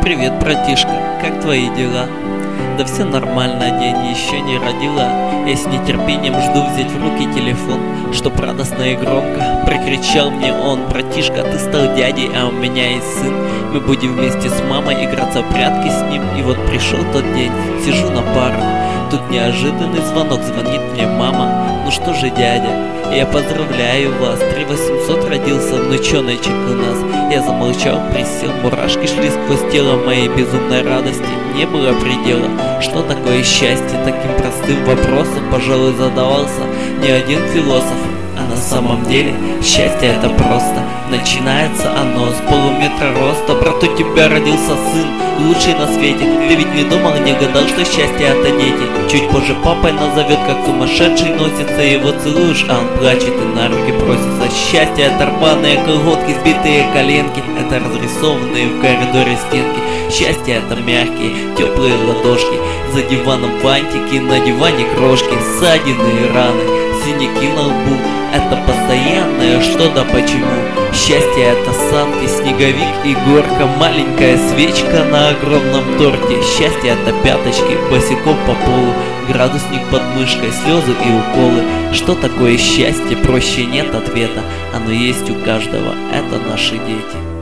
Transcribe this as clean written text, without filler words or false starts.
Привет, братишка, как твои дела? Да все нормально, день еще не родила. Я с нетерпением жду взять в руки телефон, чтоб радостно и громко прокричал мне он: братишка, ты стал дядей, а у меня есть сын. Мы будем вместе с мамой играться в прятки с ним. И вот пришел тот день, сижу на парах. Тут неожиданный звонок, звонит мне мама. Ну что же, дядя, я поздравляю вас, 3800 родился внучоночек у нас. Я замолчал, присел, мурашки шли сквозь тело моей безумной радости. Не было предела. Что такое счастье? Таким простым вопросом, пожалуй, задавался не один философ. А на самом деле счастье это просто. Начинается оно с полуметра роста. Брат, у тебя родился сын, лучший на свете. Ты ведь не думал, не гадал, что счастье это дети. Чуть позже папой назовет, как сумасшедший носится. Его целуешь, а он плачет и на руки просится. Счастье это рваные колготки, сбитые коленки. Это разрисованные в коридоре стенки. Счастье это мягкие, теплые ладошки. За диваном фантики, на диване крошки. Ссадины и раны, синяки на лбу. Это постоянное что да почему. Счастье это санки, снеговик и горка. Маленькая свечка на огромном торте. Счастье это пяточки, босиком по полу. Градусник под мышкой, слезы и уколы. Что такое счастье? Проще нет ответа. Оно есть у каждого, это наши дети.